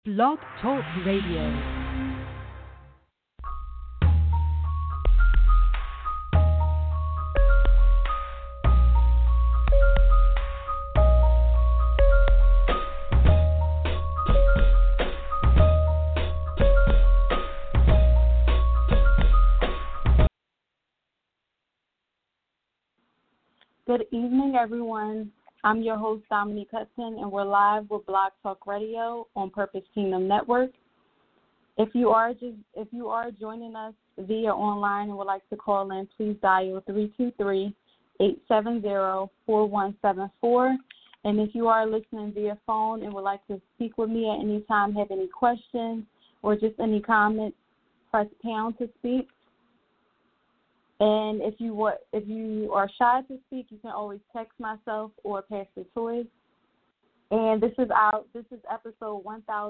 Blog Talk Radio. Good evening, everyone. I'm your host, Dominique Hudson, and we're live with Blog Talk Radio on Purpose Kingdom Network. If you are joining us via online and would like to call in, please dial 323-870-4174. And if you are listening via phone and would like to speak with me at any time, have any questions or just any comments, press pound to speak. And if you are shy to speak, you can always text myself or Pastor Toys. And this is episode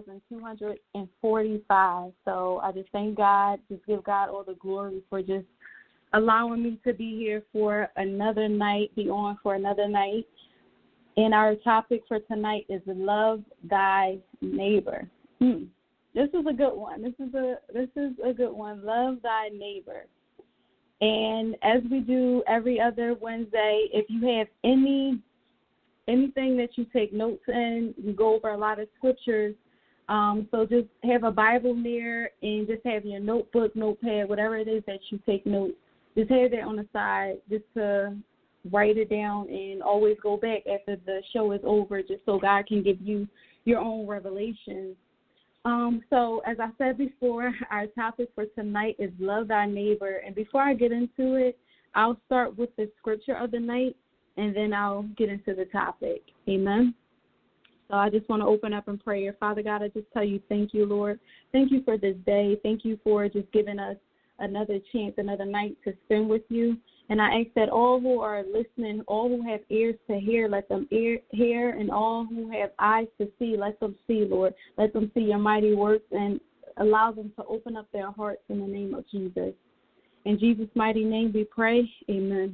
1245. So I just thank God, just give God all the glory for just allowing me to be here for another night, be on for another night. And our topic for tonight is love thy neighbor. This is a good one. This is a good one. Love thy neighbor. And as we do every other Wednesday, if you have anything that you take notes in, we go over a lot of scriptures. So just have a Bible near and just have your notebook, notepad, whatever it is that you take notes. Just have that on the side just to write it down and always go back after the show is over just so God can give you your own revelations. So as I said before, our topic for tonight is love thy neighbor. And before I get into it, I'll start with the scripture of the night, and then I'll get into the topic. Amen. So I just want to open up in prayer. Father God, I just tell you thank you, Lord. Thank you for this day. Thank you for just giving us another chance, another night to spend with you. And I ask that all who are listening, all who have ears to hear, let them hear, and all who have eyes to see, let them see, Lord. Let them see your mighty works and allow them to open up their hearts in the name of Jesus. In Jesus' mighty name we pray, amen.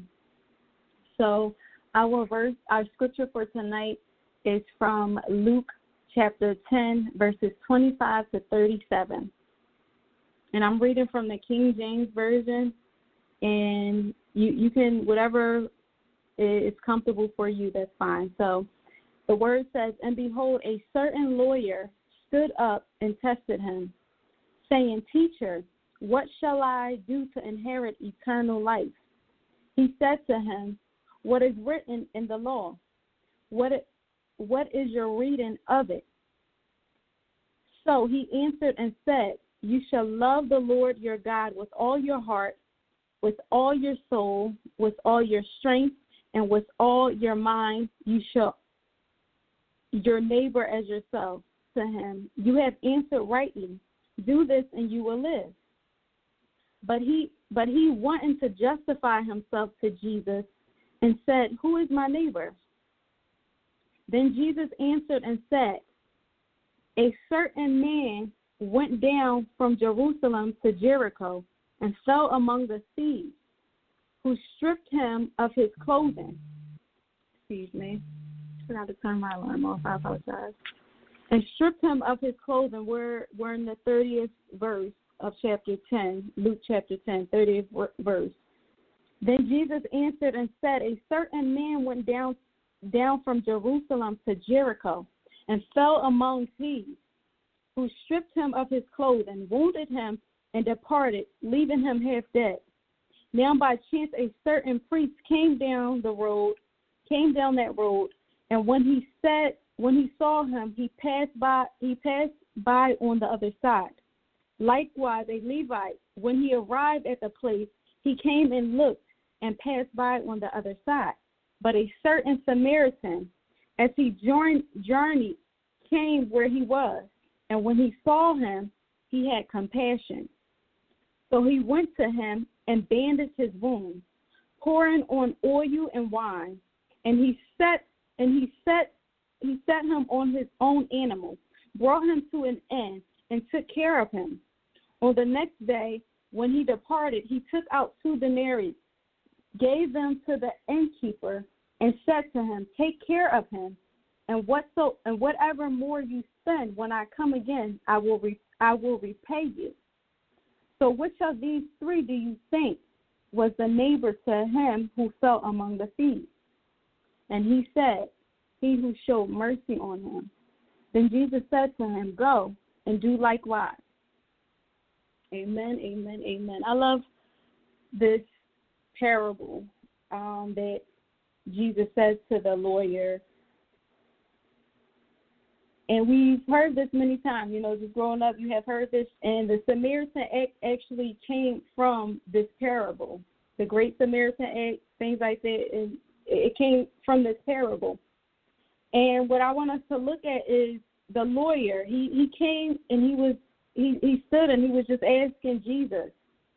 So our scripture for tonight is from Luke chapter 10, verses 25 to 37. And I'm reading from the King James Version, and you can, whatever is comfortable for you, that's fine. So the word says, and behold, a certain lawyer stood up and tested him, saying, Teacher, what shall I do to inherit eternal life? He said to him, what is written in the law? What is your reading of it? So he answered and said, you shall love the Lord your God with all your heart, with all your soul, with all your strength, and with all your mind. You shall your neighbor as yourself. To him, you have answered rightly. Do this and you will live. But he wanting to justify himself to Jesus and said, who is my neighbor? Then Jesus answered and said, a certain man went down from Jerusalem to Jericho and fell among the thieves, who stripped him of his clothing. Excuse me. I forgot to turn my alarm off. I apologize. And stripped him of his clothing. We're in the 30th verse of chapter 10, Luke chapter 10, 30th verse. Then Jesus answered and said, a certain man went down from Jerusalem to Jericho and fell among thieves, who stripped him of his clothing, wounded him, and departed, leaving him half dead. Now by chance a certain priest came down that road, and when he saw him, he passed by on the other side. Likewise a Levite, when he arrived at the place, he came and looked and passed by on the other side. But a certain Samaritan, as he journeyed, came where he was, and when he saw him, he had compassion. So he went to him and bandaged his wounds, pouring on oil and wine, and he set him on his own animal, brought him to an inn, and took care of him. On the next day, when he departed, he took out 2 denarii, gave them to the innkeeper, and said to him, take care of him, And whatever more you spend, when I come again, I will repay you. So which of these three do you think was the neighbor to him who fell among the thieves? And he said, he who showed mercy on him. Then Jesus said to him, go and do likewise. Amen, amen, amen. I love this parable that Jesus says to the lawyer. And we've heard this many times, just growing up, you have heard this. And the Samaritan Act actually came from this parable. The Great Samaritan Act, things like that, and it came from this parable. And what I want us to look at is the lawyer. He came and he stood and he was just asking Jesus,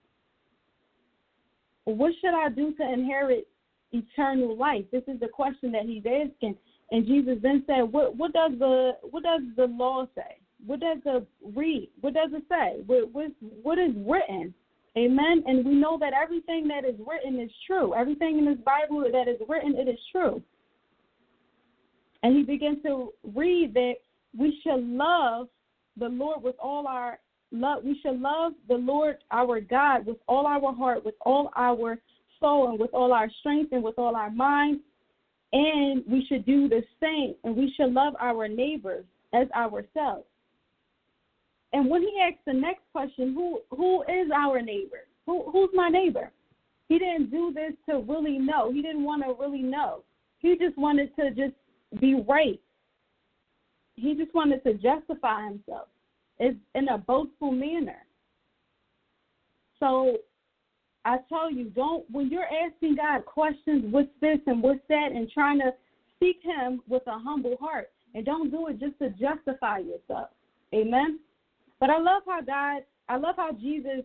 what should I do to inherit eternal life? This is the question that he's asking. And Jesus then said, what does the law say? What does it read? What does it say? What is written? Amen. And we know that everything that is written is true. Everything in this Bible that is written, it is true. And he began to read that we shall love the Lord with all our love. We shall love the Lord our God with all our heart, with all our soul, and with all our strength, and with all our mind. And we should do the same, and we should love our neighbors as ourselves. And when he asked the next question, who is our neighbor? Who's my neighbor? He didn't do this to really know. He didn't want to really know. He just wanted to just be right. He just wanted to justify himself in a boastful manner. So I tell you, when you're asking God questions, what's this and what's that, and trying to seek him with a humble heart, and don't do it just to justify yourself. Amen? But I love how Jesus,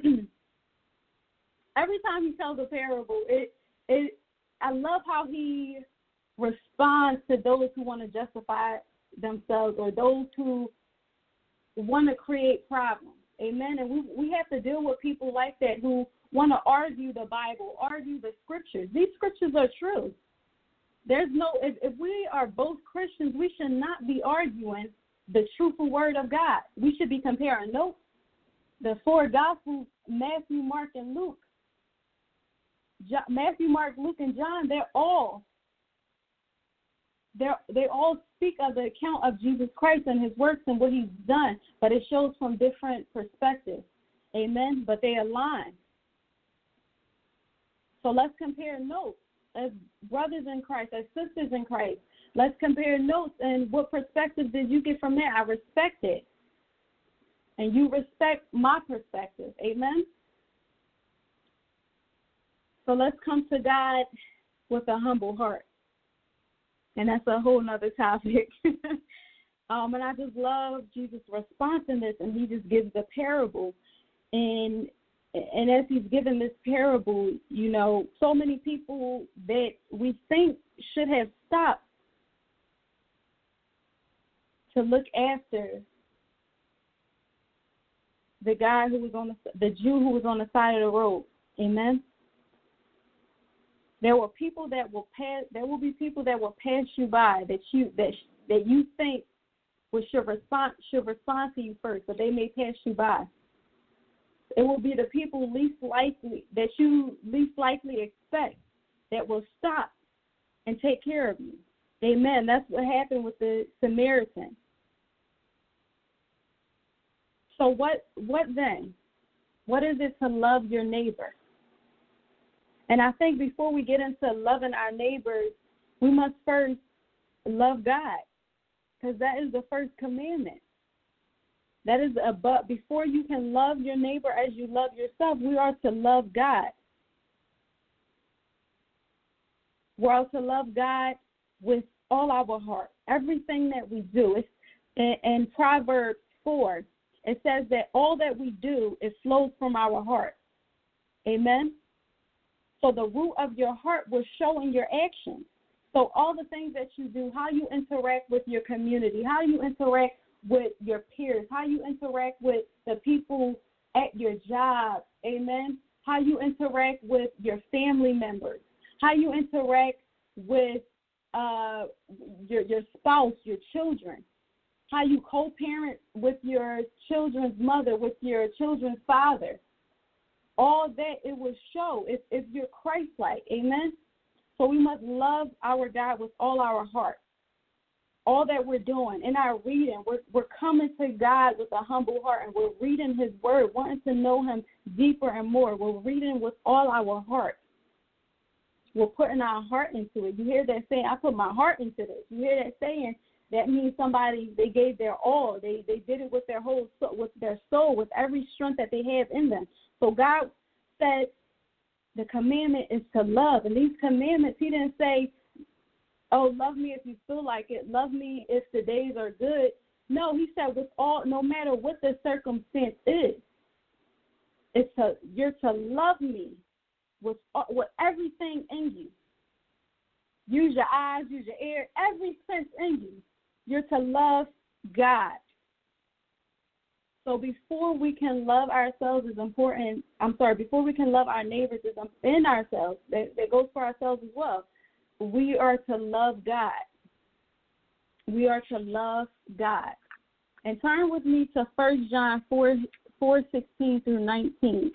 every time he tells a parable, I love how he responds to those who want to justify themselves or those who want to create problems. Amen? And we have to deal with people like that who want to argue the Bible, argue the scriptures. These scriptures are true. If we are both Christians, we should not be arguing the truthful word of God. We should be comparing notes. The four Gospels, Matthew, Mark, and Luke. Matthew, Mark, Luke, and John, they all speak of the account of Jesus Christ and his works and what he's done, but it shows from different perspectives. Amen? But they align. So let's compare notes as brothers in Christ, as sisters in Christ. Let's compare notes, and what perspective did you get from there? I respect it. And you respect my perspective. Amen? So let's come to God with a humble heart. And that's a whole nother topic. And I just love Jesus' response in this, and he just gives the parable. And as he's given this parable, so many people that we think should have stopped to look after the guy who was the Jew who was on the side of the road. Amen. There will be people that will pass you by that you think should respond to you first, but they may pass you by. It will be the people that you least likely expect that will stop and take care of you. Amen. That's what happened with the Samaritan. So what then? What is it to love your neighbor? And I think before we get into loving our neighbors, we must first love God, because that is the first commandment. That is but before you can love your neighbor as you love yourself, we are to love God. We're to love God with all our heart, everything that we do. In Proverbs 4, it says that all that we do, it flows from our heart. Amen? So the root of your heart will show in your actions. So all the things that you do, how you interact with your community, how you interact with your peers, how you interact with the people at your job, amen? How you interact with your family members, how you interact with your spouse, your children, how you co-parent with your children's mother, with your children's father. All that it will show if you're Christ-like. Amen? So we must love our God with all our heart. All that we're doing in our reading, we're coming to God with a humble heart, and we're reading his word, wanting to know him deeper and more. We're reading with all our heart. We're putting our heart into it. You hear that saying, I put my heart into this. You hear that saying, that means somebody, they gave their all. They did it with their whole soul, with their soul, with every strength that they have in them. So God said the commandment is to love. And these commandments, he didn't say, oh, love me if you feel like it. Love me if the days are good. No, he said with all, no matter what the circumstance is, you're to love me with everything in you. Use your eyes, use your ear, every sense in you. You're to love God. So before we can love ourselves is important. Before we can love our neighbors is in ourselves. That goes for ourselves as well. We are to love God. We are to love God. And turn with me to 1 John 4:16 through 19.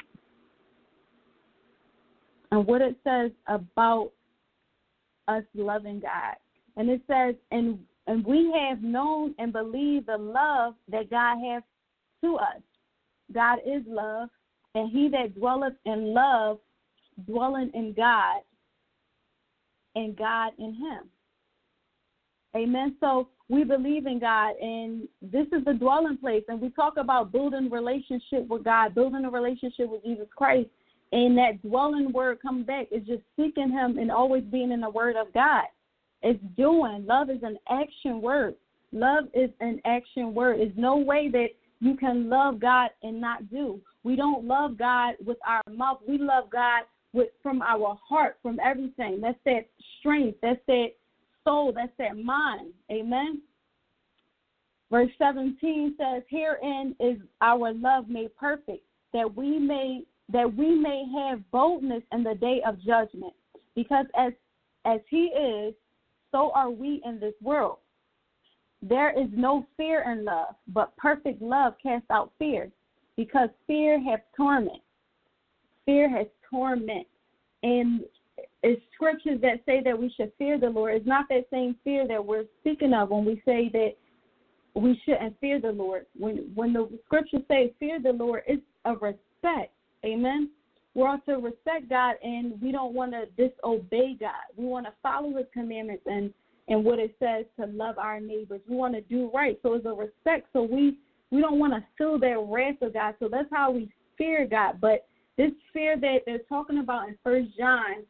And what it says about us loving God. And it says, and we have known and believed the love that God has to us. God is love, and he that dwelleth in love, dwelling in God, and God in him. Amen. So we believe in God, and this is the dwelling place. And we talk about building a relationship with God, building a relationship with Jesus Christ. And that dwelling word comes back is just seeking him and always being in the word of God. It's doing. Love is an action word. Love is an action word. There's no way that you can love God and not do. We don't love God with our mouth. We love God from our heart, from everything. That's that strength. That's that soul. That's that mind. Amen. Verse 17 says, herein is our love made perfect, that we may have boldness in the day of judgment. Because as he is, so are we in this world. There is no fear in love, but perfect love casts out fear, because fear has torment. Fear has torment. And it's scriptures that say that we should fear the Lord. It's not that same fear that we're speaking of when we say that we shouldn't fear the Lord. When the scriptures say fear the Lord, it's a respect. Amen. We're all to respect God, and we don't want to disobey God. We want to follow his commandments and what it says to love our neighbors. We want to do right. So it's a respect. So we don't want to feel that wrath of God. So that's how we fear God. But this fear that they're talking about in 1 John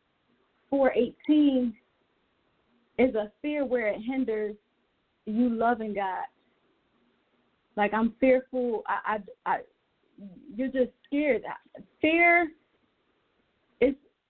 4:18 is a fear where it hinders you loving God. Like, I'm fearful. You're just scared. Fear is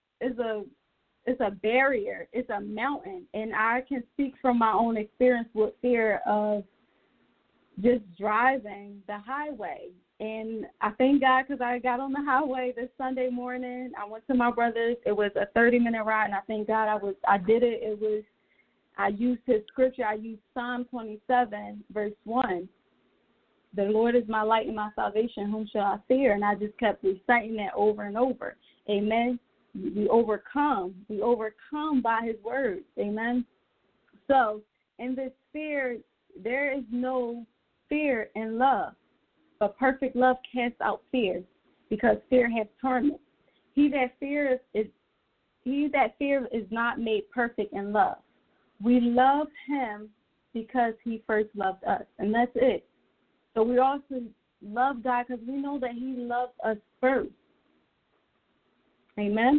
a barrier. It's a mountain. And I can speak from my own experience with fear of just driving the highway. And I thank God because I got on the highway this Sunday morning. I went to my brother's. It was a 30-minute ride, and I thank God I did it. I used his scripture. I used Psalm 27, verse 1. The Lord is my light and my salvation. Whom shall I fear? And I just kept reciting that over and over. Amen. We overcome. We overcome by his word. Amen. So in this fear, there is no fear in love. But perfect love casts out fear, because fear has torment. He that fears is not made perfect in love. We love him because he first loved us, and that's it. So we also love God because we know that he loved us first. Amen?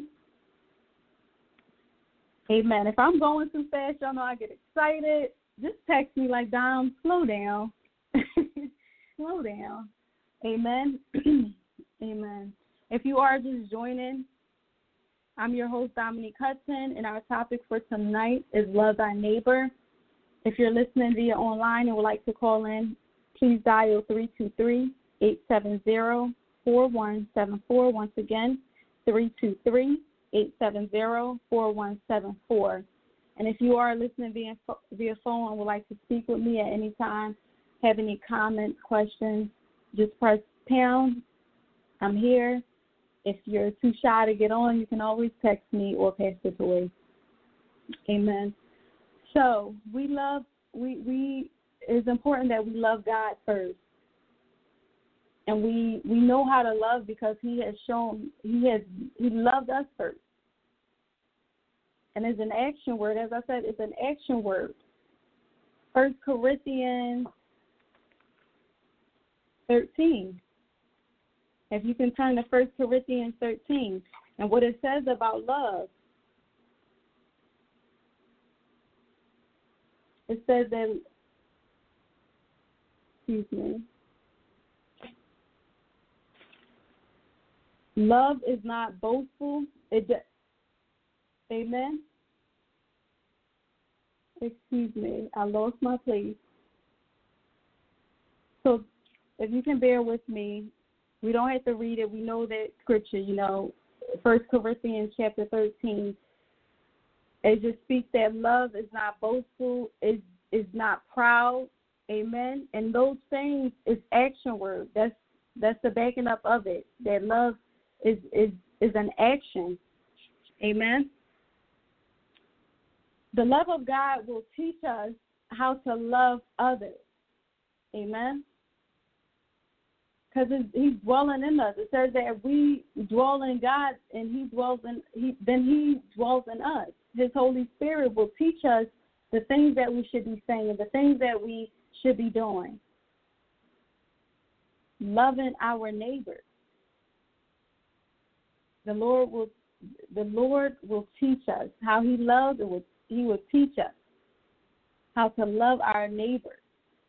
Amen. If I'm going too fast, y'all know I get excited. Just text me like, Dom, slow down. Slow down. Amen? Amen. If you are just joining, I'm your host, Dominique Hudson, and our topic for tonight is Love Thy Neighbor. If you're listening via online and would like to call in, please dial 323-870-4174. Once again, 323-870-4174. And if you are listening via phone and would like to speak with me at any time, have any comments, questions, just press pound. I'm here. If you're too shy to get on, you can always text me or Pastor Toy. Amen. So it's important that we love God first. And we know how to love because he loved us first. And it's an action word. As I said, it's an action word. 1 Corinthians 13. If you can turn to 1 Corinthians 13 and what it says about love. It says that, love is not boastful. Amen. I lost my place. So if you can bear with me, we don't have to read it. We know that scripture, 1 Corinthians chapter 13. It just speaks that love is not boastful, is not proud. Amen. And those things is action words. That's the backing up of it. That love is an action. Amen. The love of God will teach us how to love others. Amen. Because he's dwelling in us. It says that if we dwell in God and he dwells in us. His Holy Spirit will teach us the things that we should be saying, the things that we should be doing. Loving our neighbors. The Lord will teach us how he loves. He will teach us how to love our neighbors.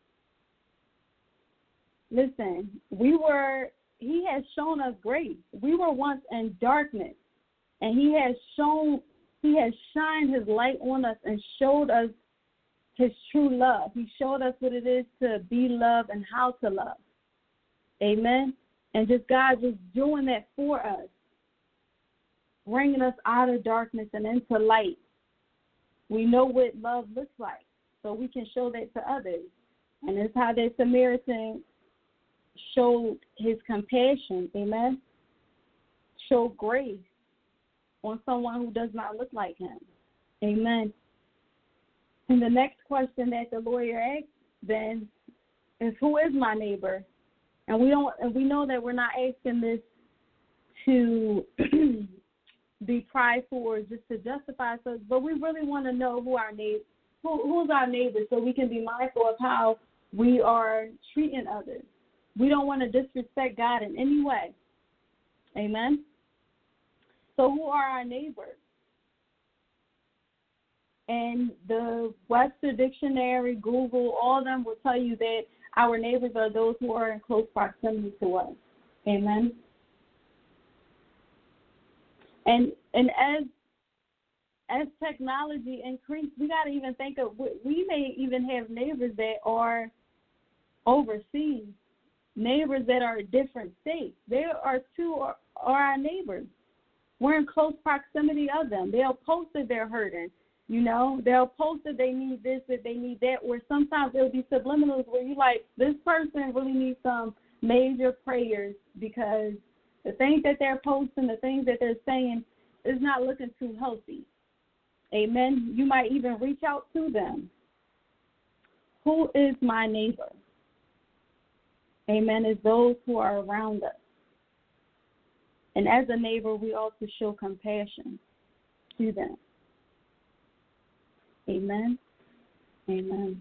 Listen, he has shown us grace. We were once in darkness, and he has shined his light on us and showed us his true love. He showed us what it is to be loved and how to love. Amen. And God just doing that for us, bringing us out of darkness and into light. We know what love looks like, so we can show that to others. And it's how that Samaritan showed his compassion, amen, showed grace on someone who does not look like him, amen. And the next question that the lawyer asked then is, who is my neighbor? And we know that we're not asking this to be prideful or just to justify ourselves, but we really want to know who's our neighbor, so we can be mindful of how we are treating others. We don't want to disrespect God in any way. Amen. So who are our neighbors? And the Webster Dictionary, Google, all of them will tell you that our neighbors are those who are in close proximity to us. Amen. And as technology increases, we got to even think of, we may even have neighbors that are overseas, neighbors that are in different states. There are our neighbors. We're in close proximity of them. They'll post that they're hurting. They'll post that they need this, that they need that, where sometimes there'll be subliminals where you like, this person really needs some major prayers because the things that they're posting, the things that they're saying is not looking too healthy. Amen. You might even reach out to them. Who is my neighbor? Amen. Is those who are around us. And as a neighbor, we also show compassion to them. Amen. Amen.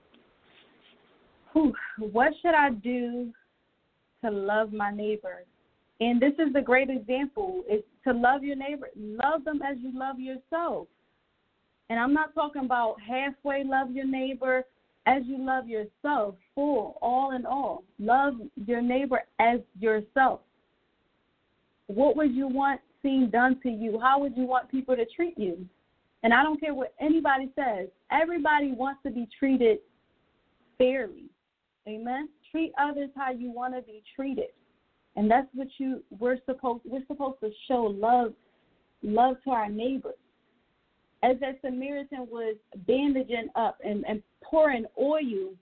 What should I do to love my neighbor? And this is the great example, is to love your neighbor. Love them as you love yourself. And I'm not talking about halfway love your neighbor, as you love yourself, full, all in all. Love your neighbor as yourself. What would you want seen done to you? How would you want people to treat you? And I don't care what anybody says. Everybody wants to be treated fairly. Amen? Treat others how you want to be treated. And that's what we're supposed to show love to our neighbors. as that Samaritan was bandaging up and pouring oil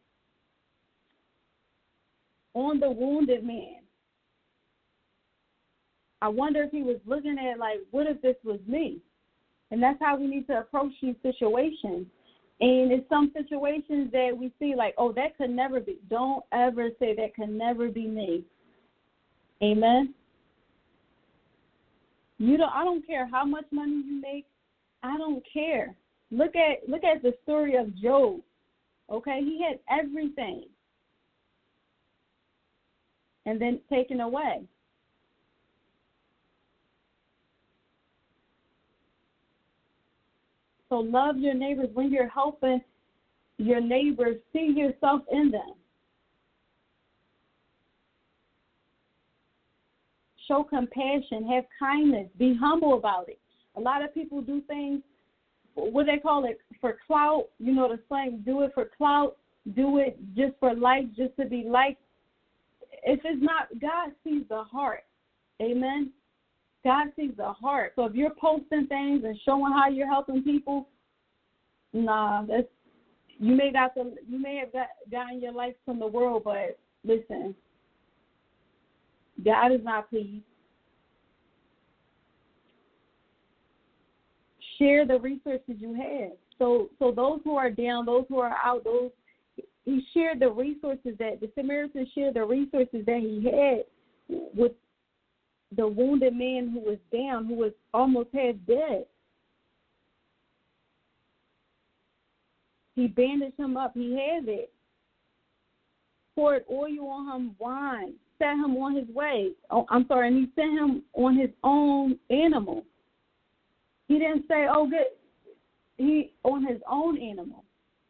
on the wounded man, I wonder if he was looking at, like, what if this was me? And that's how we need to approach these situations. And in some situations that we see, like, oh, that could never be. Don't ever say that could never be me. Amen? I don't care how much money you make. I don't care. Look at the story of Job. Okay, he had everything, and then taken away. So love your neighbors. When you're helping your neighbors, see yourself in them. Show compassion. Have kindness. Be humble about it. A lot of people do things, what they call it, for clout. You know the slang, do it for clout. Do it just for likes, just to be liked. If it's not, God sees the heart. Amen. God sees the heart. So if you're posting things and showing how you're helping people, you may have gotten your likes from the world, but listen, God is not pleased. Share the resources you have. So those who are down, those who are out, he shared the resources that the Samaritan shared the resources that he had with the wounded man who was down, who was almost half dead. He bandaged him up. He had it. Poured oil on him, wine, set him on his way. And he sent him on his own animal. He didn't say, oh, good. He on his own animal.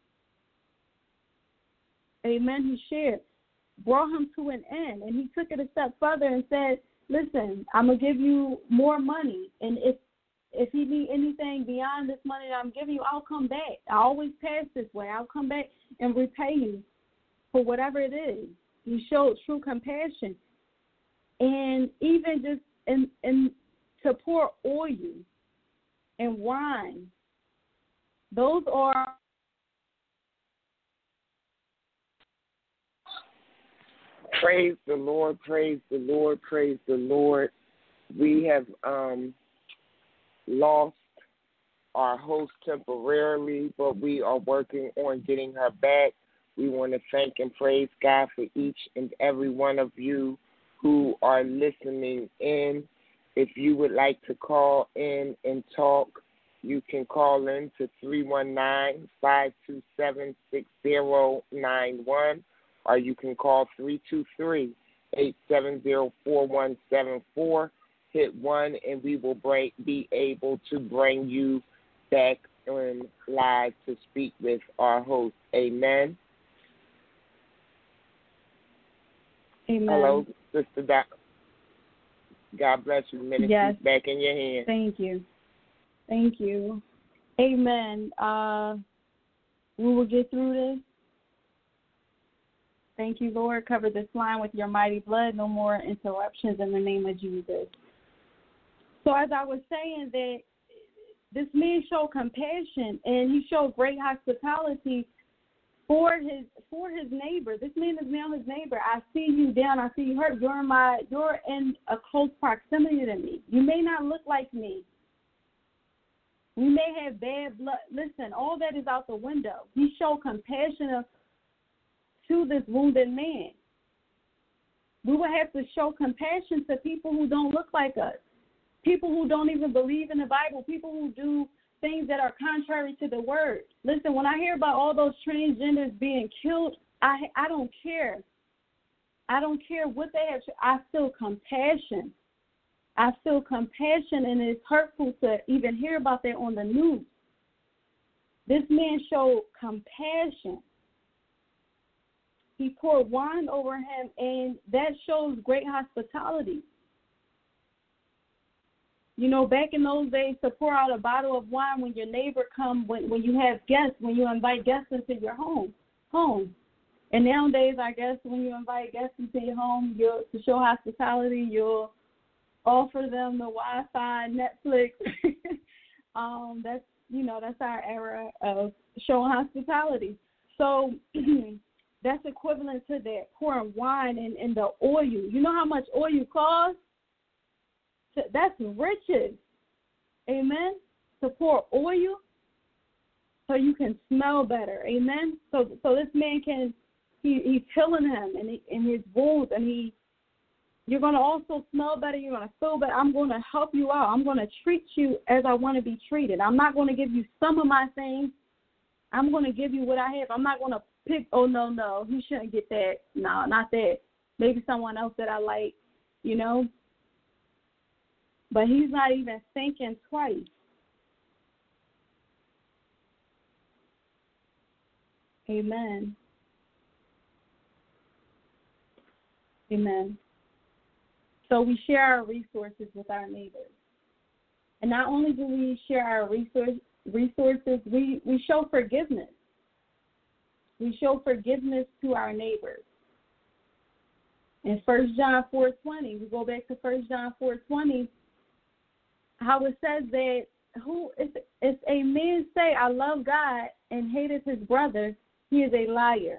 Amen. He shared. Brought him to an end. And he took it a step further and said, listen, I'm going to give you more money. And if you need anything beyond this money that I'm giving you, I'll come back. I always pass this way. I'll come back and repay you for whatever it is. He showed true compassion. And even just in to pour oil and wine, those are Praise the Lord, praise the Lord, praise the Lord. We have lost our host temporarily, but we are working on getting her back. We want to thank and praise God for each and every one of you who are listening in. If you would like to call in and talk, you can call in to 319-527-6091. Or you can call 323-870-4174. Hit 1, and we will be able to bring you back on live to speak with our host. Amen. Amen. Hello, Sister Doc. God bless you. Ministry yes. Back in your hands. Thank you. Thank you. Amen. We will get through this. Thank you, Lord. Cover this line with your mighty blood. No more interruptions in the name of Jesus. So as I was saying, that this man showed compassion and he showed great hospitality for his neighbor. This man is now his neighbor. I see you down. I see you hurt. You're in a close proximity to me. You may not look like me. We may have bad blood. Listen, all that is out the window. He showed compassion to this wounded man. We will have to show compassion to people who don't look like us, people who don't even believe in the Bible, people who do things that are contrary to the word. Listen, when I hear about all those transgenders being killed, I don't care. I don't care what they have. I feel compassion. I feel compassion, and it's hurtful to even hear about that on the news. This man showed compassion. He poured wine over him, and that shows great hospitality. You know, back in those days, to pour out a bottle of wine when your neighbor comes, when you have guests, when you invite guests into your home. And nowadays, I guess, when you invite guests into your home, to show hospitality, you'll offer them the Wi-Fi, Netflix. that's our era of showing hospitality. So that's equivalent to that pouring wine and the oil. You know how much oil costs? That's riches. Amen. To pour oil so you can smell better. Amen. So this man he's healing him in his wounds, and you're going to also smell better. You're going to feel better. I'm going to help you out. I'm going to treat you as I want to be treated. I'm not going to give you some of my things. I'm going to give you what I have. I'm not going to pick, oh, no, he shouldn't get that. No, not that. Maybe someone else that I like, But he's not even thinking twice. Amen. Amen. So we share our resources with our neighbors. And not only do we share our resources, we show forgiveness. We show forgiveness to our neighbors. In 1 John 4:20, we go back to 1 John 4:20, how it says that if a man say, I love God and hateth his brother, he is a liar.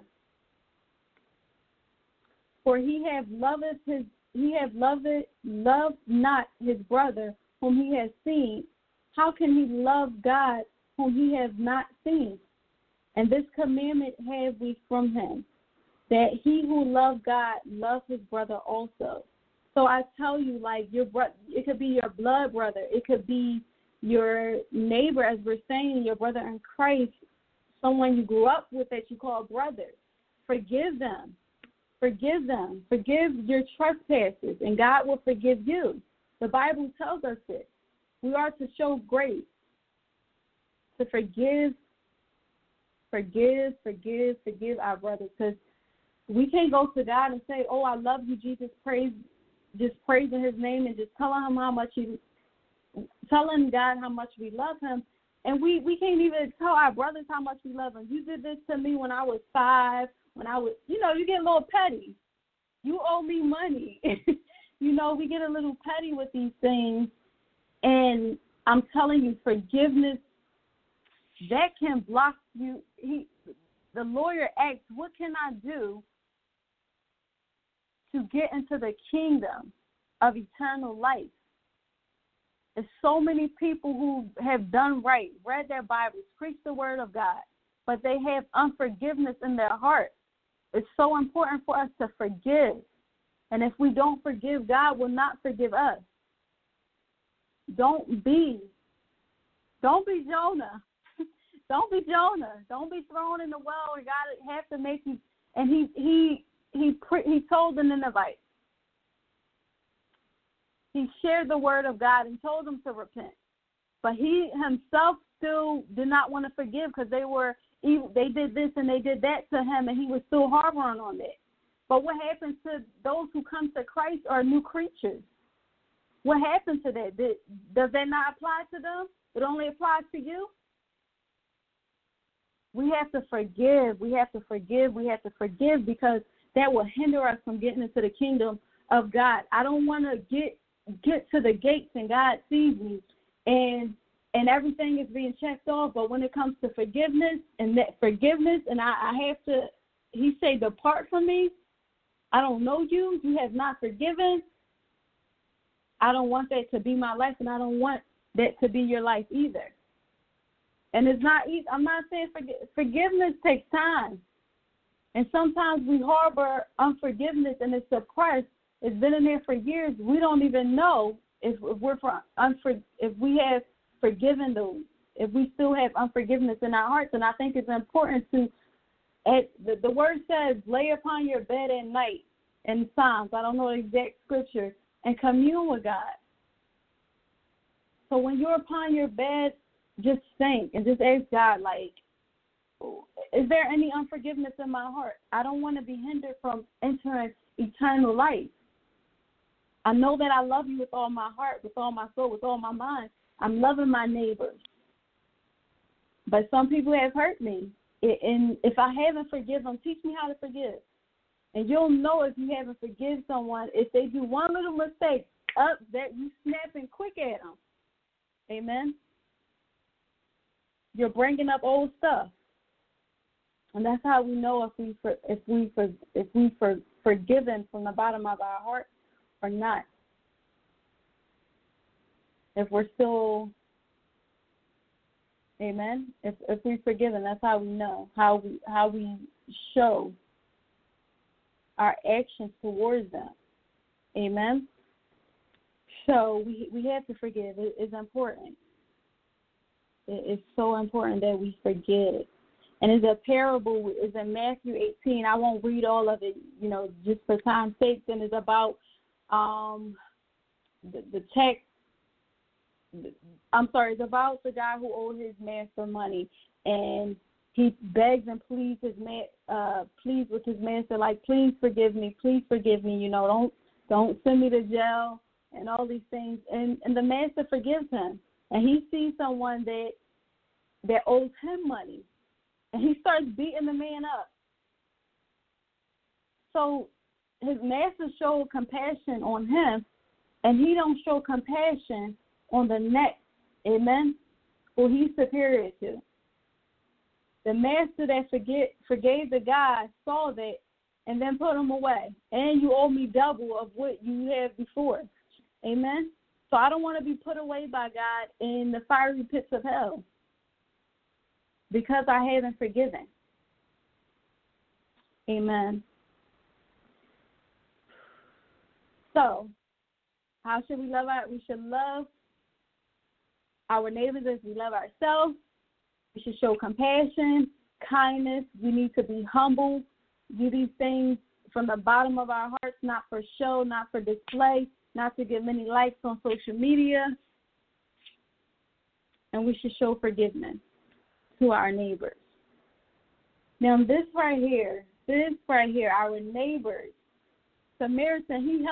For he have loved not his brother whom he has seen. How can he love God whom he has not seen? And this commandment have we from him, that he who loves God loves his brother also. So I tell you, like, it could be your blood brother. It could be your neighbor, as we're saying, your brother in Christ, someone you grew up with that you call brother. Forgive them. Forgive them. Forgive your trespasses, and God will forgive you. The Bible tells us this. We are to show grace, to forgive our brothers, because we can't go to God and say, oh, I love you, Jesus, just praising his name and just telling God how much we love him. And we can't even tell our brothers how much we love him. You did this to me when I was 5, when I was, you get a little petty. You owe me money. We get a little petty with these things. And I'm telling you, forgiveness, that can block you. The lawyer asks, what can I do to get into the kingdom of eternal life? There's so many people who have done right, read their Bibles, preached the word of God, but they have unforgiveness in their heart. It's so important for us to forgive. And if we don't forgive, God will not forgive us. Don't be Jonah. Don't be Jonah. Don't be thrown in the well and God have to make you. And he told the Ninevites. He shared the word of God and told them to repent. But he himself still did not want to forgive, because they did this and they did that to him, and he was still harboring on that. But what happens to those who come to Christ are new creatures? What happens to that? Does that not apply to them? It only applies to you? We have to forgive. We have to forgive. We have to forgive, because that will hinder us from getting into the kingdom of God. I don't want to get to the gates and God sees me and everything is being checked off. But when it comes to forgiveness and I have to, he say, depart from me. I don't know you. You have not forgiven. I don't want that to be my life, and I don't want that to be your life either. And it's not easy. I'm not saying forgiveness takes time. And sometimes we harbor unforgiveness and it's suppressed. It's been in there for years. We don't even know if we have forgiven those, if we still have unforgiveness in our hearts. And I think it's important to, the word says, lay upon your bed at night in Psalms. I don't know the exact scripture, and commune with God. So when you're upon your bed, just think and just ask God, like, is there any unforgiveness in my heart? I don't want to be hindered from entering eternal life. I know that I love you with all my heart, with all my soul, with all my mind. I'm loving my neighbors. But some people have hurt me. And if I haven't forgiven them, teach me how to forgive. And you'll know if you haven't forgiven someone, if they do one little mistake, that you snapping quick at them. Amen. You're bringing up old stuff. And that's how we know if we forgiven from the bottom of our heart or not. If we're still, amen. If we've forgiven, that's how we know, how we show our actions towards them. Amen. So we have to forgive. It's important. It's so important that we forgive. And it's a parable. It's in Matthew 18. I won't read all of it, just for time's sake. And it's about the text. It's about the guy who owed his master money, and he begs and pleads with his master, like, please forgive me, don't send me to jail and all these things. And the master forgives him, and he sees someone that owes him money. And he starts beating the man up. So his master showed compassion on him, and he don't show compassion on the next, amen, who he's superior to. The master that forgave the guy saw that and then put him away. And you owe me double of what you had before, amen. So I don't want to be put away by God in the fiery pits of hell, because I haven't forgiven. Amen. So, how should we love we should love our neighbors as we love ourselves. We should show compassion, kindness. We need to be humble. Do these things from the bottom of our hearts, not for show, not for display, not to get many likes on social media. And we should show forgiveness to our neighbors. Now, this right here, our neighbors, Samaritan, he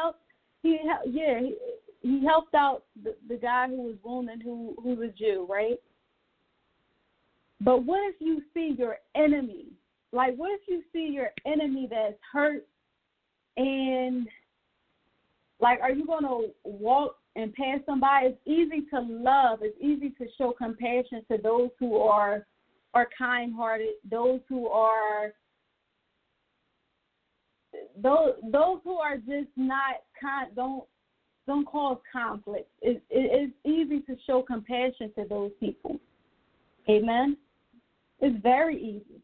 helped out the guy who was wounded, who was a Jew, right? But what if you see your enemy? Like, what if you see your enemy that's hurt, and, like, are you going to walk and pass them by? It's easy to love. It's easy to show compassion to those who are kind-hearted, those who are just not kind, don't cause conflict. It's easy to show compassion to those people. Amen. It's very easy.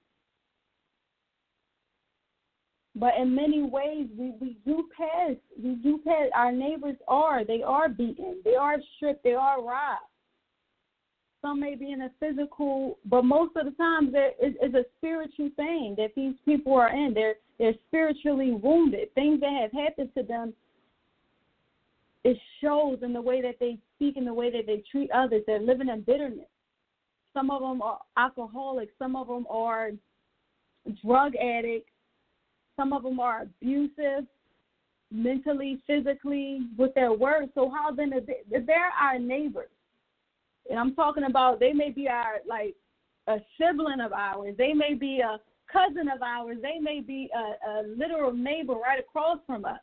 But in many ways, we do pass. Our neighbors are beaten. They are stripped. They are robbed. Some may be in a physical, but most of the time it's a spiritual thing that these people are in. They're spiritually wounded. Things that have happened to them, it shows in the way that they speak, in the way that they treat others. They're living in bitterness. Some of them are alcoholics. Some of them are drug addicts. Some of them are abusive, mentally, physically, with their words. So how then, if they're our neighbors, and I'm talking about, they may be a sibling of ours. They may be a cousin of ours. They may be a literal neighbor right across from us.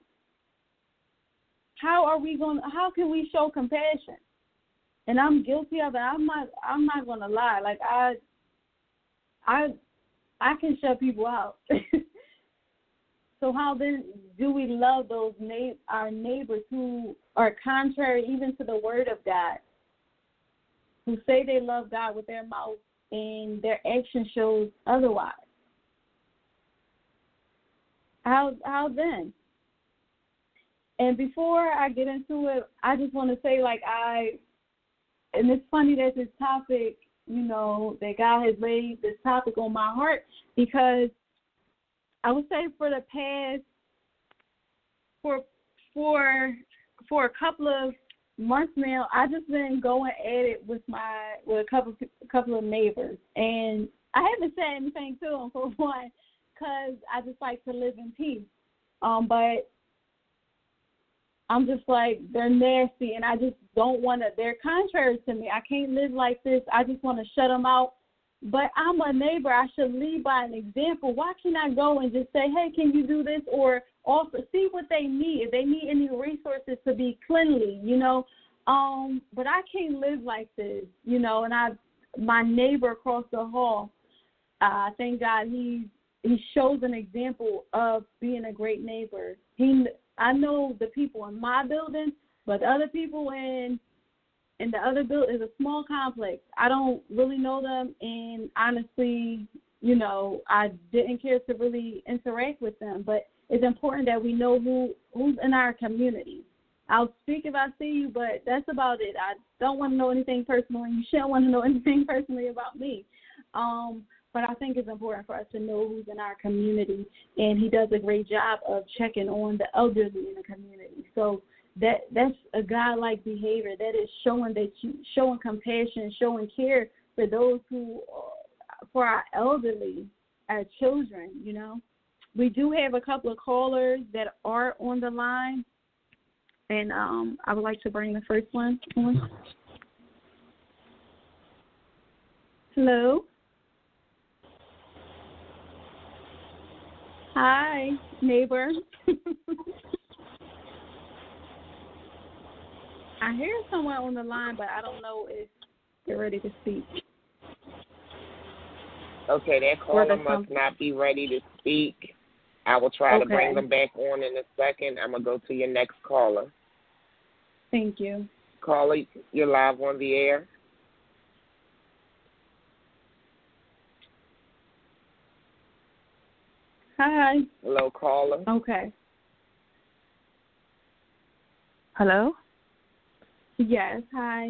How can we show compassion? And I'm guilty of it. I'm not gonna lie. Like, I can shut people out. So how then do we love our neighbors who are contrary even to the word of God, who say they love God with their mouth and their action shows otherwise? How then? And before I get into it, I just want to say, and it's funny that this topic, that God has laid this topic on my heart, because I would say for the past, for a couple of months now, I just been going at it with a couple of neighbors, and I haven't said anything to them, for one, because I just like to live in peace. But I'm just like, they're nasty, and I just don't want to. They're contrary to me. I can't live like this. I just want to shut them out. But I'm a neighbor. I should lead by an example. Why can't I go and just say, hey, can you do this? Or also see what they need, if they need any resources to be cleanly, But I can't live like this, and my neighbor across the hall, thank God he shows an example of being a great neighbor. I know the people in my building, but the other people in the other building is a small complex. I don't really know them, and honestly, you know, I didn't care to really interact with them. But it's important that we know who's in our community. I'll speak if I see you, but that's about it. I don't want to know anything personal, and you shouldn't want to know anything personally about me. But I think it's important for us to know who's in our community, and he does a great job of checking on the elderly in the community. So that's a godlike behavior. That is showing compassion, showing care for those for our elderly, our children. You know, we do have a couple of callers that are on the line, and I would like to bring the first one on. Hello. Hi, neighbor. I hear someone on the line, but I don't know if they're ready to speak. Okay, that caller must not be ready to speak. I will try to bring them back on in a second. I'm going to go to your next caller. Thank you. Caller, you're live on the air. Hi. Hello, caller. Okay. Hello? Yes, hi.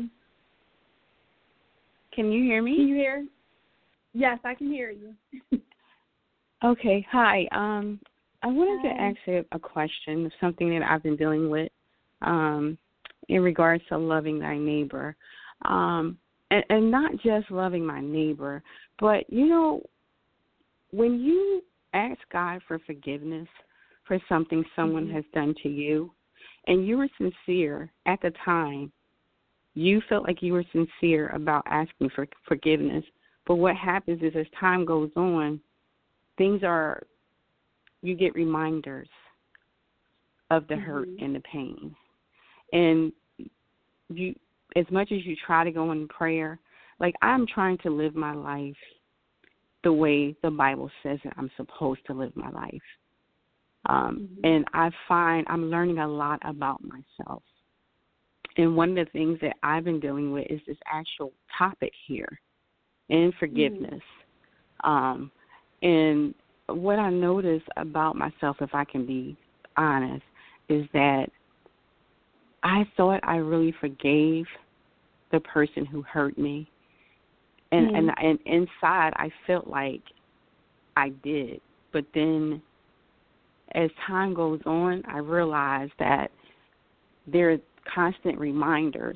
Can you hear me? Can you hear? Yes, I can hear you. Okay, hi. I wanted to ask you a question, something that I've been dealing with in regards to loving thy neighbor. And not just loving my neighbor, but, you know, when you ask God for forgiveness for something someone has done to you, and you were sincere at the time, you felt like you were sincere about asking for forgiveness. But what happens is as time goes on, you get reminders of the hurt and the pain. And you, as much as you try to go in prayer, like I'm trying to live my life the way the Bible says that I'm supposed to live my life. And I find I'm learning a lot about myself. And one of the things that I've been dealing with is this actual topic here, and forgiveness. And what I notice about myself, if I can be honest, is that I thought I really forgave the person who hurt me. And inside I felt like I did. But then as time goes on, I realize that there are constant reminders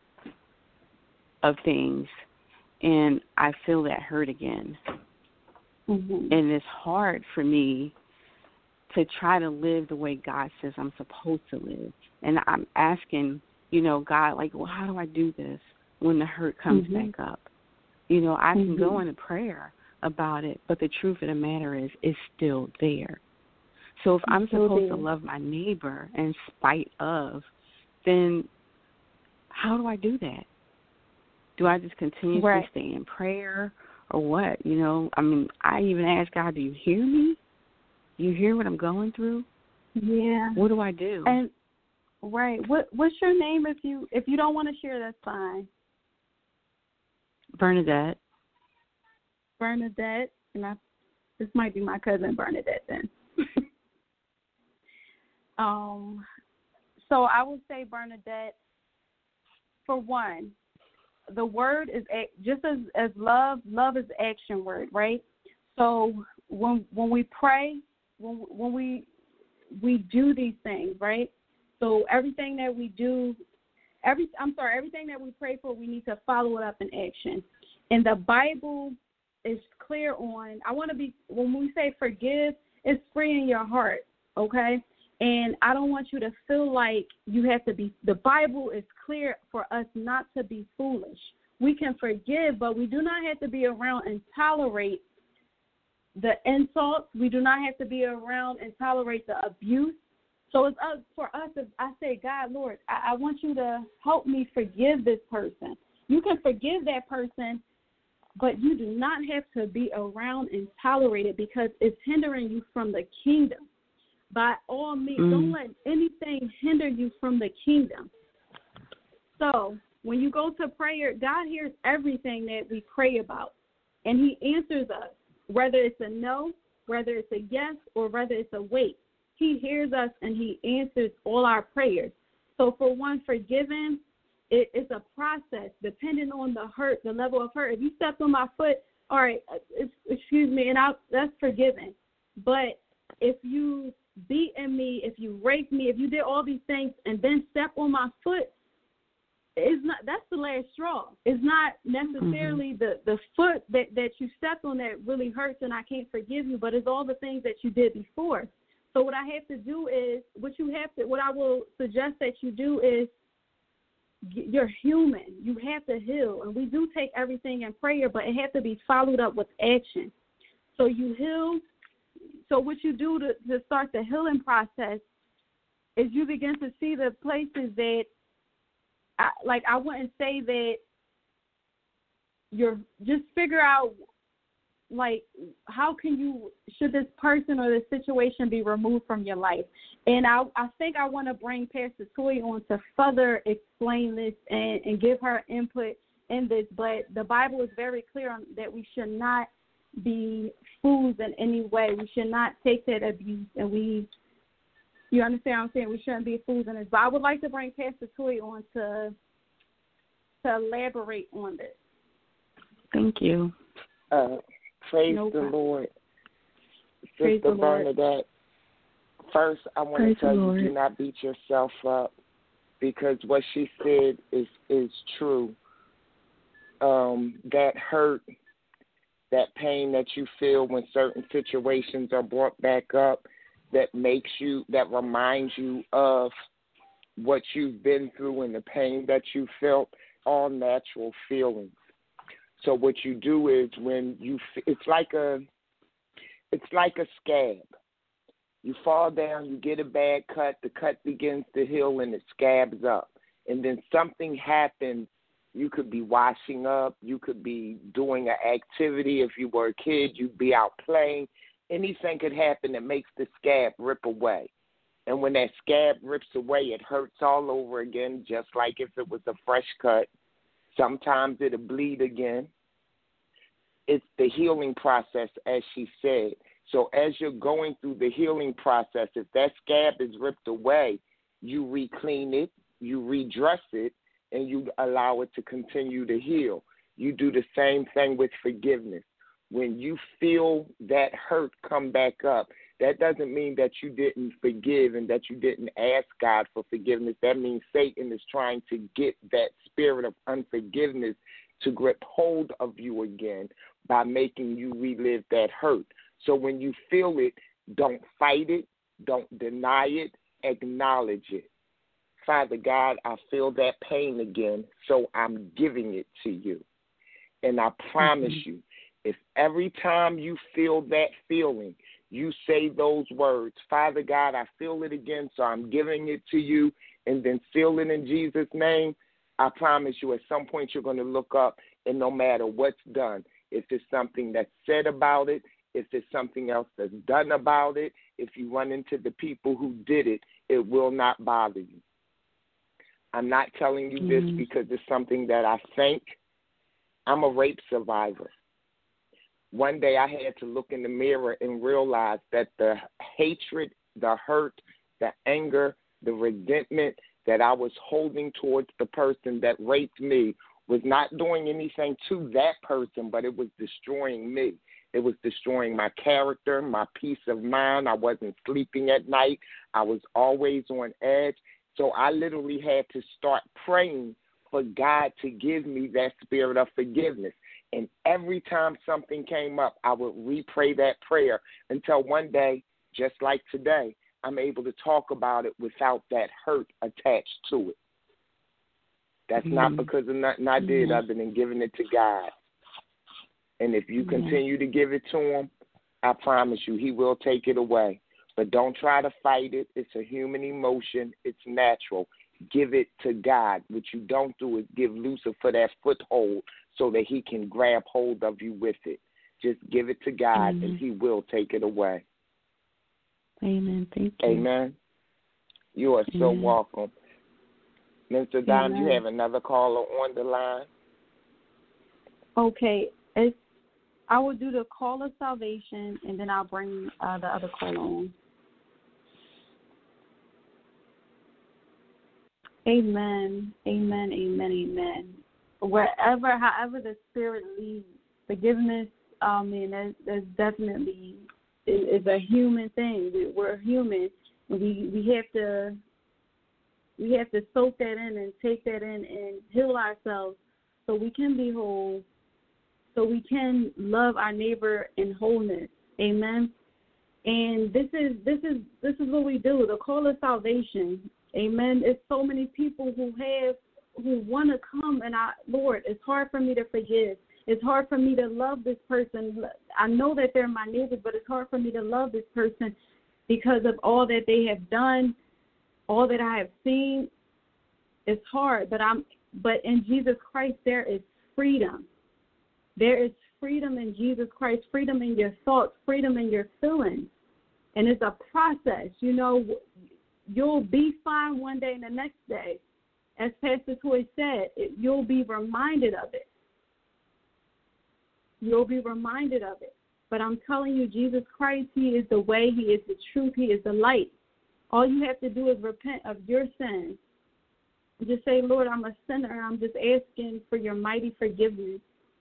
of things, and I feel that hurt again. And it's hard for me to try to live the way God says I'm supposed to live. And I'm asking, you know, God, like, well, how do I do this when the hurt comes back up? You know, I can go into prayer about it, but the truth of the matter is it's still there. So if I'm supposed to love my neighbor in spite of, then how do I do that? Do I just continuously stay in prayer or what? You know, I mean, I even ask God, do you hear me? Do you hear what I'm going through? Yeah. What do I do? And what's your name? If you don't want to share, that's fine. Bernadette. Bernadette, and this might be my cousin Bernadette then. So I would say, Bernadette, for one, the word is just as love is the action word, right? So when we pray, when we do these things, right? So everything that we do, everything that we pray for, we need to follow it up in action. And the Bible is clear on, when we say forgive, it's free in your heart, okay? And I don't want you to feel like you have to be, the Bible is clear for us not to be foolish. We can forgive, but we do not have to be around and tolerate the insults. We do not have to be around and tolerate the abuse. So it's up for us, if I say, God, Lord, I want you to help me forgive this person. You can forgive that person but you do not have to be around and tolerate it because it's hindering you from the kingdom. By all means, don't let anything hinder you from the kingdom. So when you go to prayer, God hears everything that we pray about, and he answers us, whether it's a no, whether it's a yes, or whether it's a wait. He hears us, and he answers all our prayers. So for one, forgiving, it's a process depending on the hurt, the level of hurt. If you stepped on my foot, all right, excuse me, and that's forgiven. But if you beaten me, if you raped me, if you did all these things and then step on my foot, that's the last straw. It's not necessarily the foot that you stepped on that really hurts and I can't forgive you, but it's all the things that you did before. So what I have to do is, what I will suggest that you do is, you're human. You have to heal. And we do take everything in prayer, but it has to be followed up with action. So you heal. So what you do to start the healing process is you begin to see the places that, I wouldn't say that just figure out, how should this person or this situation be removed from your life? And I think I want to bring Pastor Toy on to further explain this and give her input in this. But the Bible is very clear on that we should not be fools in any way. We should not take that abuse. And you understand what I'm saying? We shouldn't be fools in this. But I would like to bring Pastor Toy on to elaborate on this. Thank you. Praise the Lord. Sister Bernadette, first I want to tell you, do not beat yourself up, because what she said is true. That hurt, that pain that you feel when certain situations are brought back up, that reminds you of what you've been through and the pain that you felt, all natural feelings. So what you do is it's like a scab. You fall down, you get a bad cut, the cut begins to heal and it scabs up. And then something happens. You could be washing up, you could be doing an activity. If you were a kid, you'd be out playing. Anything could happen that makes the scab rip away. And when that scab rips away, it hurts all over again, just like if it was a fresh cut. Sometimes it'll bleed again. It's the healing process, as she said. So as you're going through the healing process, if that scab is ripped away, you re-clean it, you redress it, and you allow it to continue to heal. You do the same thing with forgiveness. When you feel that hurt come back up, that doesn't mean that you didn't forgive and that you didn't ask God for forgiveness. That means Satan is trying to get that spirit of unforgiveness to grip hold of you again by making you relive that hurt. So when you feel it, don't fight it, don't deny it, acknowledge it. Father God, I feel that pain again, so I'm giving it to you. And I promise you, if every time you feel that feeling, you say those words, Father God, I feel it again, so I'm giving it to you, and then seal it in Jesus' name, I promise you at some point you're going to look up, and no matter what's done, if it's something that's said about it, if it's something else that's done about it, if you run into the people who did it, it will not bother you. I'm not telling you this because it's something that I think. I'm a rape survivor. One day I had to look in the mirror and realize that the hatred, the hurt, the anger, the resentment that I was holding towards the person that raped me was not doing anything to that person, but it was destroying me. It was destroying my character, my peace of mind. I wasn't sleeping at night. I was always on edge. So I literally had to start praying for God to give me that spirit of forgiveness. And every time something came up, I would re-pray that prayer until one day, just like today, I'm able to talk about it without that hurt attached to it. That's not because of nothing I did other than giving it to God. And if you continue to give it to him, I promise you, he will take it away. But don't try to fight it. It's a human emotion. It's natural. give it to God. What you don't do is give Lucifer that foothold so that he can grab hold of you with it. Just give it to God, and he will take it away. Amen. Thank you. Amen. You are so welcome. Mr. Don, you have another caller on the line? Okay. I will do the call of salvation, and then I'll bring the other caller on. Amen. Amen. Amen. Amen. However the Spirit leads, forgiveness, that's definitely is a human thing. We're human. We have to soak that in and take that in and heal ourselves so we can be whole, so we can love our neighbor in wholeness. Amen. And this is what we do. The call of salvation. Amen. It's so many people who want to come, and Lord, it's hard for me to forgive. It's hard for me to love this person. I know that they're my neighbors, but it's hard for me to love this person because of all that they have done, all that I have seen. It's hard, but in Jesus Christ there is freedom. There is freedom in Jesus Christ, freedom in your thoughts, freedom in your feelings. And it's a process. You know, you'll be fine one day and the next day. As Pastor Toy said, you'll be reminded of it. You'll be reminded of it. But I'm telling you, Jesus Christ, he is the way, he is the truth, he is the light. All you have to do is repent of your sins. Just say, Lord, I'm a sinner, and I'm just asking for your mighty forgiveness.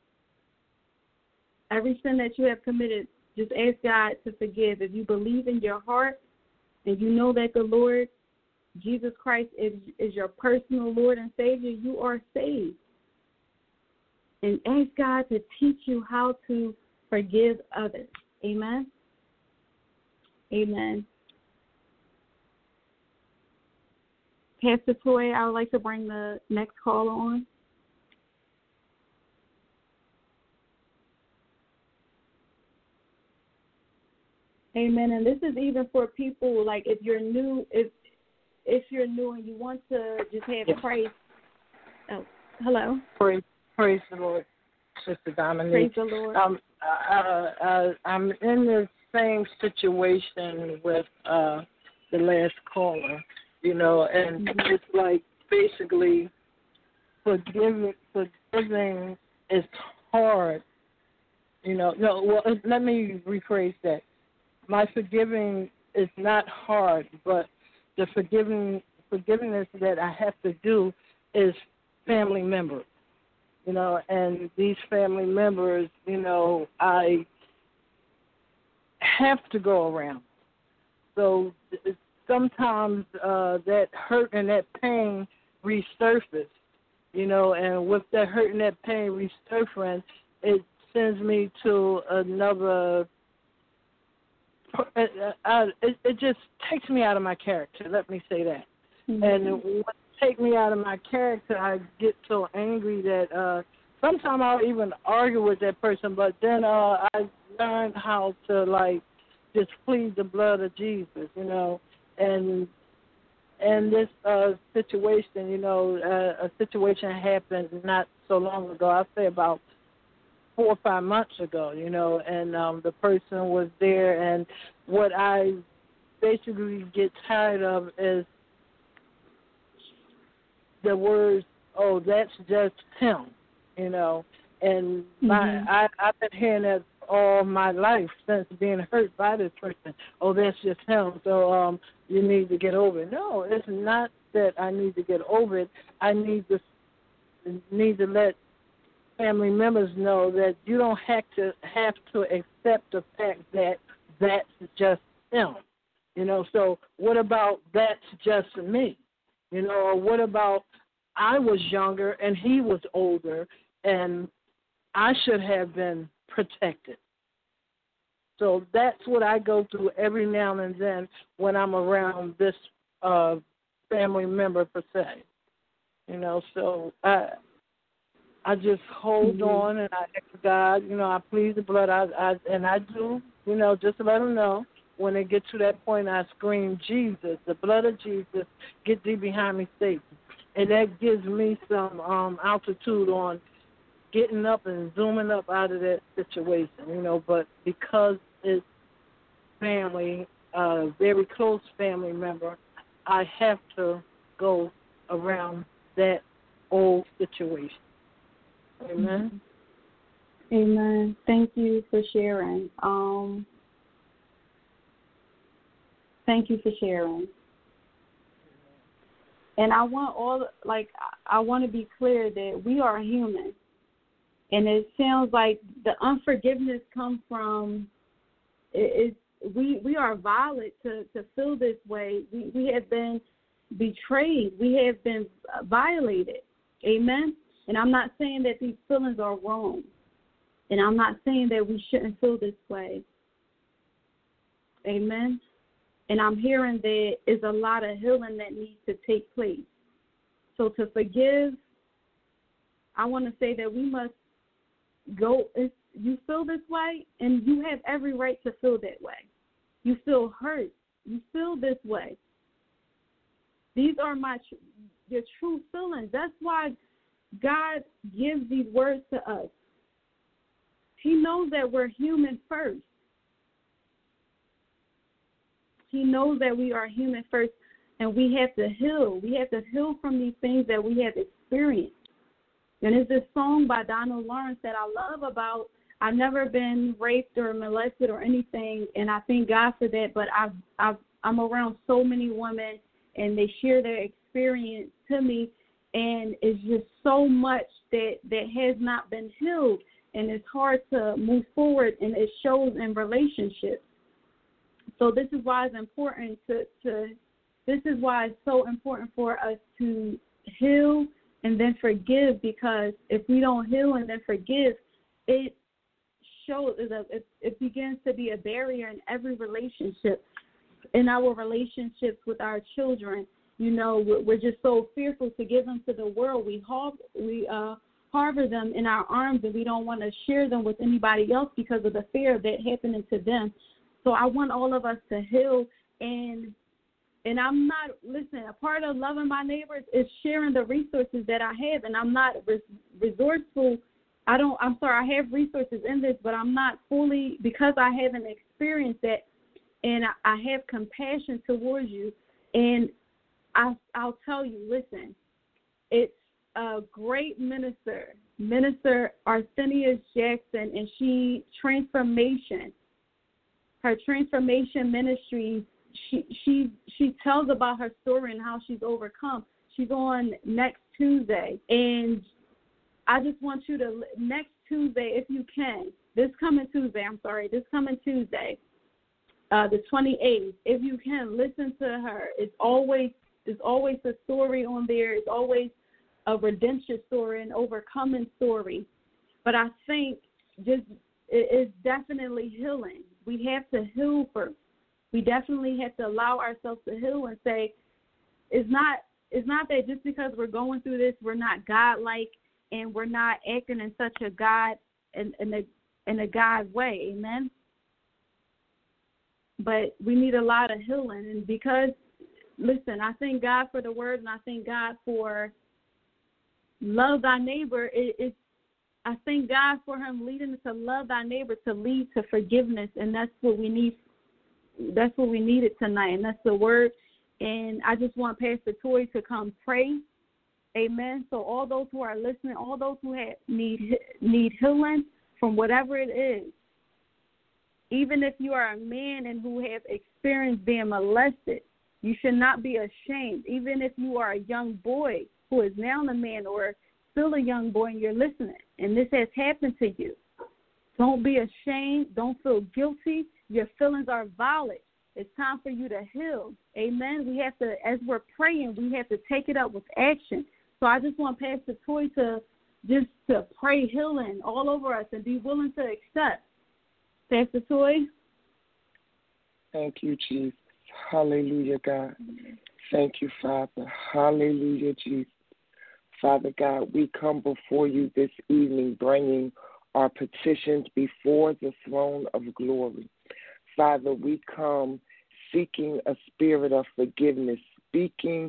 Every sin that you have committed, just ask God to forgive. If you believe in your heart and you know that the Lord, Jesus Christ, is your personal Lord and Savior, you are saved. And ask God to teach you how to forgive others. Amen? Amen. Pastor Toy, I would like to bring the next caller on. Amen. And this is even for people, like if you're new, if you're new and you want to just have praise. Oh, hello. Praise the Lord, Sister Dominique. Praise the Lord. I'm in the same situation with the last caller, you know, and it's like basically forgiving is hard, you know. No, well, let me rephrase that. My forgiving is not hard, but the forgiveness that I have to do is family members, you know, and these family members, you know, I have to go around. So sometimes that hurt and that pain resurface, you know, and with that hurt and that pain resurfacing, it sends me to another. It just takes me out of my character. Let me say that. Mm-hmm. And when it takes me out of my character, I get so angry that sometimes I'll even argue with that person. But then I learned how to like just plead the blood of Jesus, you know. And this situation, you know, a situation happened not so long ago. I'd say about 4 or 5 months ago, you know, and the person was there, and what I basically get tired of is the words, oh, that's just him, you know, and I've been hearing that all my life since being hurt by this person. Oh, that's just him, so you need to get over it. No, it's not that I need to get over it. I need to let family members know that you don't have to accept the fact that that's just him, you know. So what about that's just me, you know, or what about I was younger and he was older and I should have been protected. So that's what I go through every now and then when I'm around this family member per se, you know. So I just hold on and I ask God, you know, I plead the blood. I do, you know, just to let him know when it gets to that point, I scream, Jesus, the blood of Jesus, get thee behind me, Satan. And that gives me some altitude on getting up and zooming up out of that situation, but because it's family, a very close family member, I have to go around that old situation. Amen? Amen. Thank you for sharing. Thank you for sharing. And I want to be clear that we are human. And it sounds like the unforgiveness comes from we are violent to feel this way. We have been betrayed. We have been violated. Amen? And I'm not saying that these feelings are wrong. And I'm not saying that we shouldn't feel this way. Amen? And I'm hearing there is a lot of healing that needs to take place. So to forgive, I want to say that we must go. You feel this way, and you have every right to feel that way. You feel hurt. You feel this way. These are your true feelings. That's why God gives these words to us. He knows that we're human first. He knows that we are human first, and we have to heal. We have to heal from these things that we have experienced. And there's this song by Donald Lawrence that I love about, I've never been raped or molested or anything, and I thank God for that, but I'm around so many women, and they share their experience to me, and it's just so much that has not been healed, and it's hard to move forward, and it shows in relationships. So this is why it's important this is why it's so important for us to heal and then forgive, because if we don't heal and then forgive, it begins to be a barrier in every relationship, in our relationships with our children. We're just so fearful to give them to the world. We harbor them in our arms, and we don't want to share them with anybody else because of the fear of that happening to them. So I want all of us to heal, and I'm not, listen, a part of loving my neighbors is sharing the resources that I have, and I'm not resourceful. I have resources in this, but I'm not fully, because I haven't experienced that, and I have compassion towards you, and I'll tell you, listen, it's a great minister Arthenius Jackson, and her transformation ministry, she tells about her story and how she's overcome. She's on next Tuesday, and I just want you to, next Tuesday, if you can, this coming Tuesday, the 28th, if you can, listen to her. It's always a story on there. It's always a redemption story, an overcoming story. But I think it's definitely healing. We have to heal first. We definitely have to allow ourselves to heal and say, it's not that just because we're going through this, we're not God-like and we're not acting in such a God in a God way. Amen. But we need a lot of healing, and because, listen, I thank God for the word, and I thank God for love thy neighbor. I thank God for him leading us to love thy neighbor, to lead to forgiveness, and that's what we need. That's what we needed tonight, and that's the word. And I just want Pastor Toy to come pray. Amen. So all those who are listening, all those who need healing from whatever it is, even if you are a man and who have experienced being molested, you should not be ashamed. Even if you are a young boy who is now a man, or still a young boy and you're listening, and this has happened to you, don't be ashamed. Don't feel guilty. Your feelings are valid. It's time for you to heal. Amen. We have to, as we're praying, we have to take it up with action. So I just want Pastor Toy to pray healing all over us and be willing to accept. Pastor Toy. Thank you, Jesus. Hallelujah, God. Thank you, Father. Hallelujah, Jesus. Father God, we come before you this evening bringing our petitions before the throne of glory. Father, we come seeking a spirit of forgiveness, seeking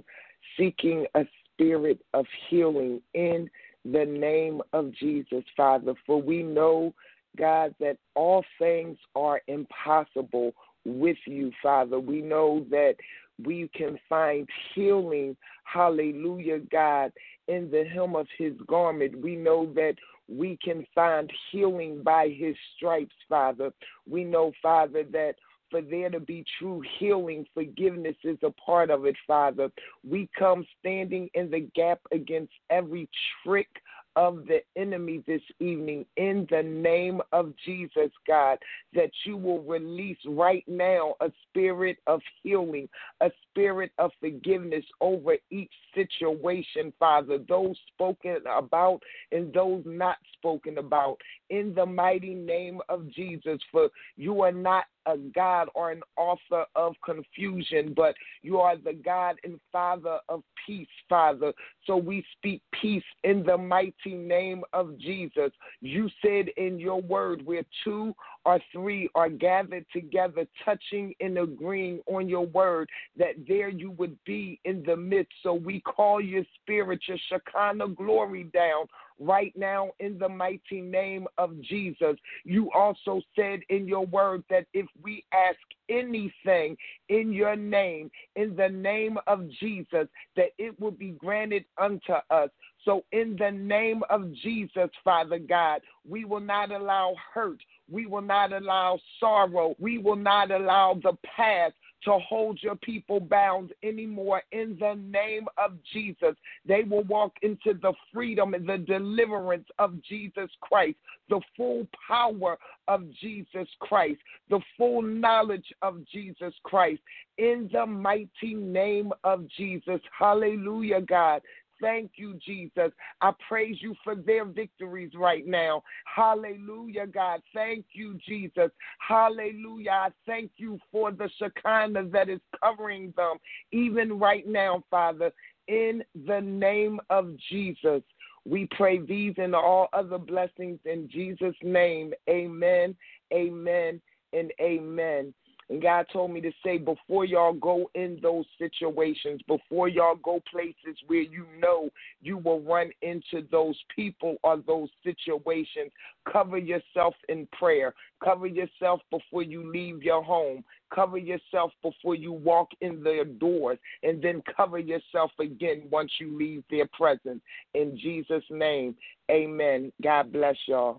a spirit of healing in the name of Jesus, Father. For we know, God, that all things are impossible with you, Father. We know that we can find healing, hallelujah, God, in the hem of his garment. We know that we can find healing by his stripes, Father. We know, Father, that for there to be true healing, forgiveness is a part of it, Father. We come standing in the gap against every trick of the enemy this evening in the name of Jesus, God, that you will release right now a spirit of healing, a spirit of forgiveness over each situation, Father, those spoken about and those not spoken about, in the mighty name of Jesus. For you are not a God or an author of confusion, but you are the God and Father of peace, Father. So we speak peace in the mighty name of Jesus. You said in your word, where 2 or 3 are gathered together, touching and agreeing on your word, that there you would be in the midst. So we call your spirit, your Shekinah glory down right now in the mighty name of Jesus. You also said in your word that if we ask anything in your name, in the name of Jesus, that it will be granted unto us. So in the name of Jesus, Father God, we will not allow hurt. We will not allow sorrow. We will not allow the past to hold your people bound anymore in the name of Jesus. They will walk into the freedom and the deliverance of Jesus Christ, the full power of Jesus Christ, the full knowledge of Jesus Christ, in the mighty name of Jesus. Hallelujah, God. Thank you, Jesus. I praise you for their victories right now. Hallelujah, God. Thank you, Jesus. Hallelujah. I thank you for the Shekinah that is covering them even right now, Father. In the name of Jesus, we pray these and all other blessings in Jesus' name. Amen, amen, and amen. And God told me to say, before y'all go in those situations, before y'all go places where you know you will run into those people or those situations, cover yourself in prayer. Cover yourself before you leave your home. Cover yourself before you walk in their doors. And then cover yourself again once you leave their presence. In Jesus' name, amen. God bless y'all.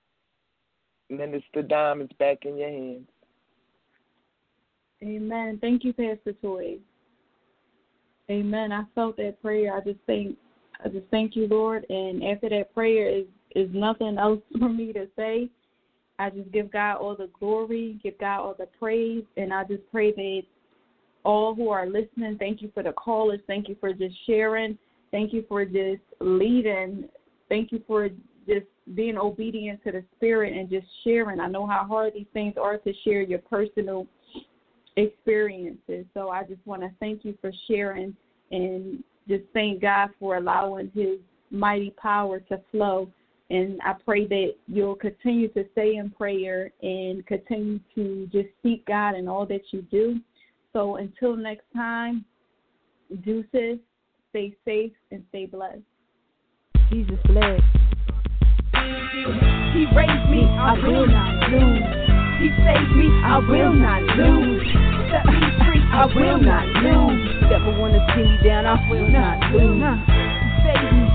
Minister Dom is back in your hands. Amen. Thank you, Pastor Toy. Amen. I felt that prayer. I just thank you, Lord. And after that prayer is nothing else for me to say. I just give God all the glory, give God all the praise, and I just pray that all who are listening, thank you for the callers, thank you for just sharing, thank you for just leading, thank you for just being obedient to the Spirit and just sharing. I know how hard these things are to share your personal experiences. So I just want to thank you for sharing and just thank God for allowing his mighty power to flow. And I pray that you'll continue to stay in prayer and continue to just seek God in all that you do. So until next time, deuces, stay safe and stay blessed. Jesus bless. He raised me, I will not lose. He saved me, I will not lose. Set me free, I will not lose. Never want to see me down, I will not lose. He saved me.